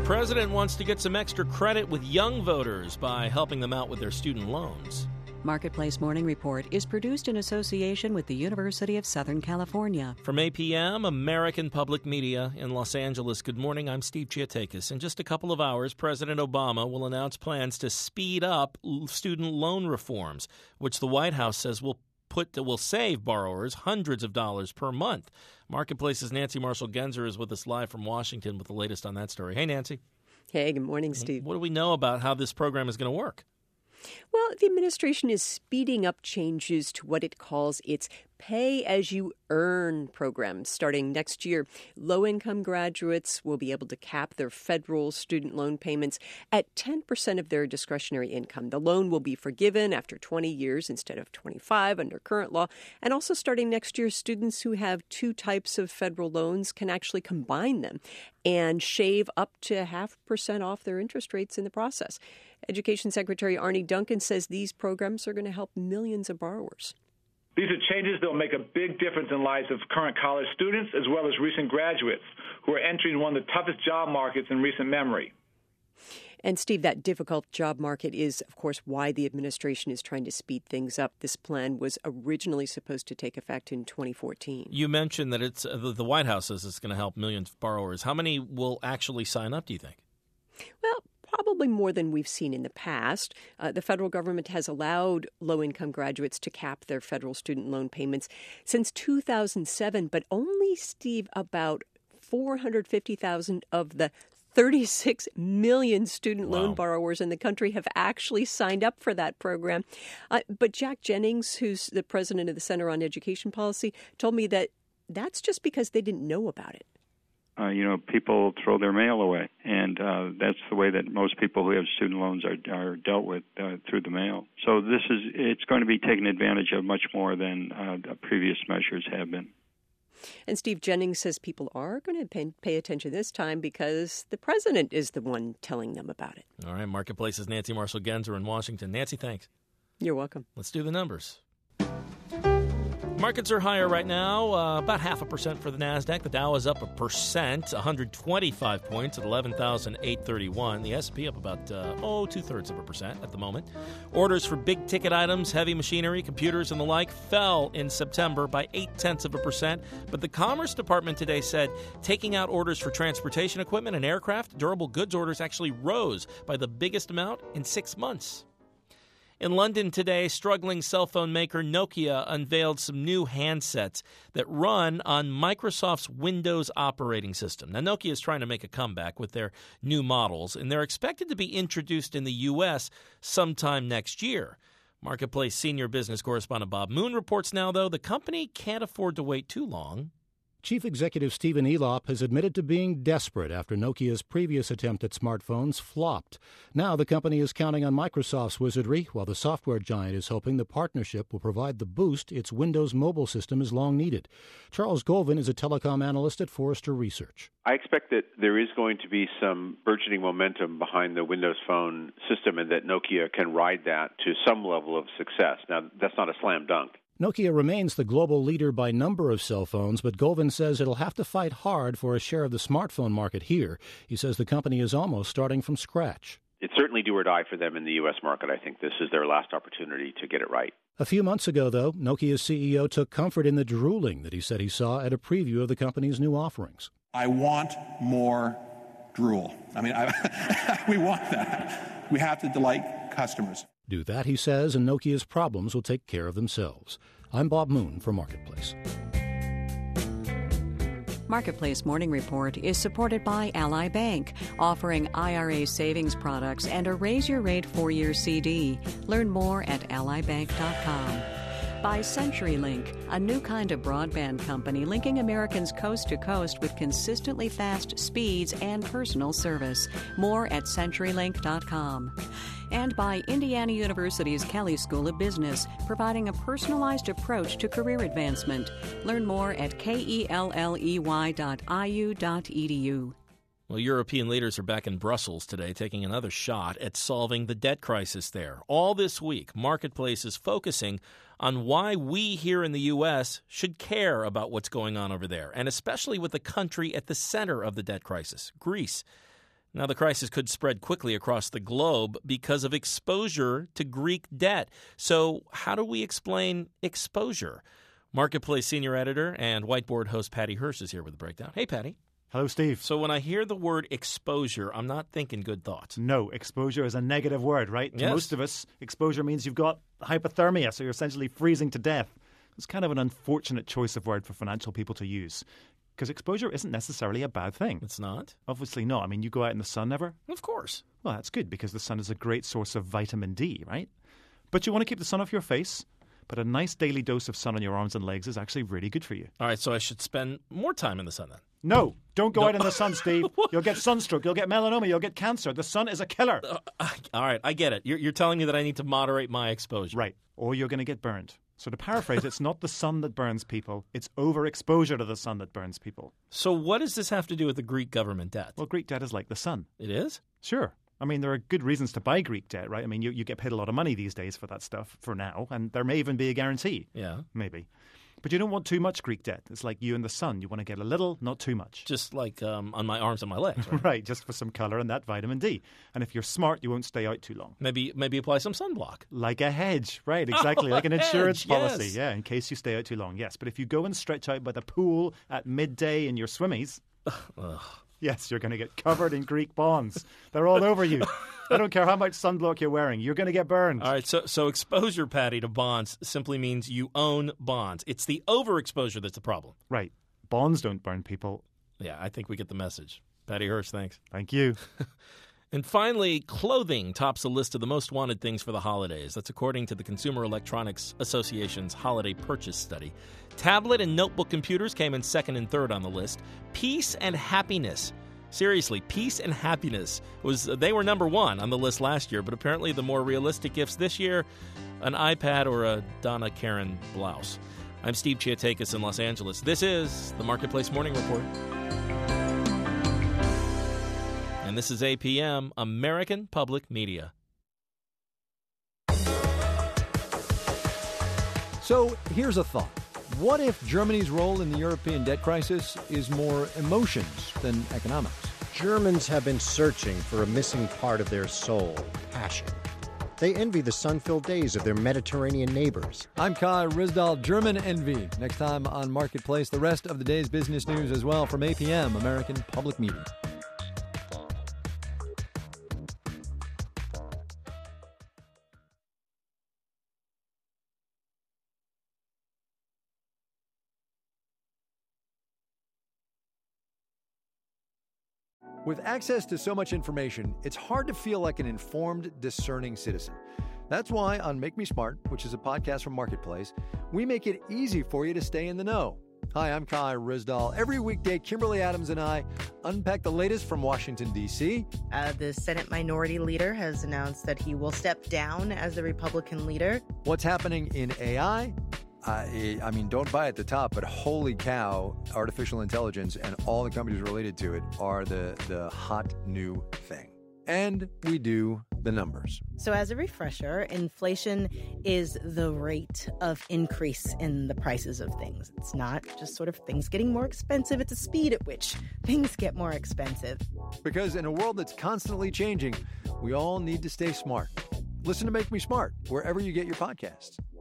President wants to get some extra credit with young voters by helping them out with their student loans. Marketplace Morning Report is produced in association with the University of Southern California. From APM, American Public Media in Los Angeles. Good morning, I'm Steve Chiatakis. In just a couple of hours, President Obama will announce plans to speed up student loan reforms, which the White House says will save borrowers hundreds of dollars per month. Marketplace's Nancy Marshall-Genzer is with us live from Washington with the latest on that story. Hey, Nancy. Hey, good morning, Steve. What do we know about how this program is going to work? Well, the administration is speeding up changes to what it calls its pay-as-you-earn program. Starting next year, low-income graduates will be able to cap their federal student loan payments at 10% of their discretionary income. The loan will be forgiven after 20 years instead of 25 under current law. And also starting next year, students who have two types of federal loans can actually combine them and shave up to 0.5% off their interest rates in the process. Education Secretary Arne Duncan says these programs are going to help millions of borrowers. These are changes that will make a big difference in the lives of current college students as well as recent graduates who are entering one of the toughest job markets in recent memory. And, Steve, that difficult job market is, of course, why the administration is trying to speed things up. This plan was originally supposed to take effect in 2014. You mentioned that it's the White House says it's going to help millions of borrowers. How many will actually sign up, do you think? Well, probably more than we've seen in the past. The federal government has allowed low-income graduates to cap their federal student loan payments since 2007, but only, Steve, about 450,000 of the 36 million student loan borrowers in the country have actually signed up for that program. But Jack Jennings, who's the president of the Center on Education Policy, told me that that's just because they didn't know about it. People throw their mail away, and that's the way that most people who have student loans are dealt with through the mail. So it's going to be taken advantage of much more than the previous measures have been. And Steve Jennings says people are going to pay attention this time because the president is the one telling them about it. All right, Marketplace's Nancy Marshall-Genzer in Washington. Nancy, thanks. You're welcome. Let's do the numbers. Markets are higher right now, about 0.5% for the NASDAQ. The Dow is up 1%, 125 points at 11,831. The S&P up about 0.2% at the moment. Orders for big-ticket items, heavy machinery, computers, and the like fell in September by 0.8%. But the Commerce Department today said taking out orders for transportation equipment and aircraft, durable goods orders actually rose by the biggest amount in 6 months. In London today, struggling cell phone maker Nokia unveiled some new handsets that run on Microsoft's Windows operating system. Now, Nokia is trying to make a comeback with their new models, and they're expected to be introduced in the U.S. sometime next year. Marketplace senior business correspondent Bob Moon reports now, though, the company can't afford to wait too long. Chief Executive Stephen Elop has admitted to being desperate after Nokia's previous attempt at smartphones flopped. Now the company is counting on Microsoft's wizardry, while the software giant is hoping the partnership will provide the boost its Windows mobile system has long needed. Charles Golvin is a telecom analyst at Forrester Research. I expect that there is going to be some burgeoning momentum behind the Windows Phone system and that Nokia can ride that to some level of success. Now, that's not a slam dunk. Nokia remains the global leader by number of cell phones, but Golvin says it'll have to fight hard for a share of the smartphone market here. He says the company is almost starting from scratch. It's certainly do or die for them in the U.S. market. I think this is their last opportunity to get it right. A few months ago, though, Nokia's CEO took comfort in the drooling that he said he saw at a preview of the company's new offerings. I want more drool. We want that. We have to delight customers. Do that, he says, and Nokia's problems will take care of themselves. I'm Bob Moon for Marketplace. Marketplace Morning Report is supported by Ally Bank, offering IRA savings products and a Raise Your Rate 4-year CD. Learn more at allybank.com. By CenturyLink, a new kind of broadband company linking Americans coast to coast with consistently fast speeds and personal service. More at CenturyLink.com. And by Indiana University's Kelley School of Business, providing a personalized approach to career advancement. Learn more at kelley.iu.edu. Well, European leaders are back in Brussels today taking another shot at solving the debt crisis there. All this week, Marketplace is focusing on why we here in the U.S. should care about what's going on over there, and especially with the country at the center of the debt crisis, Greece. Now, the crisis could spread quickly across the globe because of exposure to Greek debt. So how do we explain exposure? Marketplace senior editor and Whiteboard host Patty Hirsch is here with a breakdown. Hey, Patty. Hello, Steve. So when I hear the word exposure, I'm not thinking good thoughts. No, exposure is a negative word, right? Yes. To most of us, exposure means you've got hypothermia, so you're essentially freezing to death. It's kind of an unfortunate choice of word for financial people to use, because exposure isn't necessarily a bad thing. It's not? Obviously not. I mean, you go out in the sun ever? Of course. Well, that's good, because the sun is a great source of vitamin D, right? But you want to keep the sun off your face, but a nice daily dose of sun on your arms and legs is actually really good for you. All right, so I should spend more time in the sun then? No, don't go out in the sun, Steve. You'll get sunstroke, you'll get melanoma, you'll get cancer. The sun is a killer. All right, I get it. You're telling me that I need to moderate my exposure. Right, or you're going to get burned. So to paraphrase, it's not the sun that burns people, it's overexposure to the sun that burns people. So what does this have to do with the Greek government debt? Well, Greek debt is like the sun. It is? Sure. I mean, there are good reasons to buy Greek debt, right? I mean, you get paid a lot of money these days for that stuff for now, and there may even be a guarantee. Yeah. Maybe. But you don't want too much Greek debt. It's like you and the sun. You want to get a little, not too much. Just like on my arms and my legs, right? Right, just for some color and that vitamin D. And if you're smart, you won't stay out too long. Maybe apply some sunblock. Like a hedge, right, exactly. Like an insurance hedge, policy, yes. Yeah, in case you stay out too long, yes. But if you go and stretch out by the pool at midday in your swimmies, yes, you're going to get covered in Greek bonds. They're all over you. I don't care how much sunblock you're wearing. You're going to get burned. All right, so exposure, Patty, to bonds simply means you own bonds. It's the overexposure that's the problem. Right. Bonds don't burn people. Yeah, I think we get the message. Patty Hirsch, thanks. Thank you. And finally, clothing tops the list of the most wanted things for the holidays. That's according to the Consumer Electronics Association's holiday purchase study. Tablet and notebook computers came in second and third on the list. Peace and happiness. Seriously, peace and happiness they were number one on the list last year, but apparently the more realistic gifts this year, an iPad or a Donna Karan blouse. I'm Steve Chiatakis in Los Angeles. This is the Marketplace Morning Report. And this is APM, American Public Media. So here's a thought. What if Germany's role in the European debt crisis is more emotions than economics? Germans have been searching for a missing part of their soul, passion. They envy the sun-filled days of their Mediterranean neighbors. I'm Kai Ryssdal, German Envy. Next time on Marketplace, the rest of the day's business news as well from APM, American Public Media. With access to so much information, it's hard to feel like an informed, discerning citizen. That's why on Make Me Smart, which is a podcast from Marketplace, we make it easy for you to stay in the know. Hi, I'm Kai Ryssdal. Every weekday, Kimberly Adams and I unpack the latest from Washington, D.C. The Senate Minority Leader has announced that he will step down as the Republican leader. What's happening in AI? I mean, don't buy at the top, but holy cow, artificial intelligence and all the companies related to it are the hot new thing. And we do the numbers. So as a refresher, inflation is the rate of increase in the prices of things. It's not just sort of things getting more expensive. It's the speed at which things get more expensive. Because in a world that's constantly changing, we all need to stay smart. Listen to Make Me Smart wherever you get your podcasts.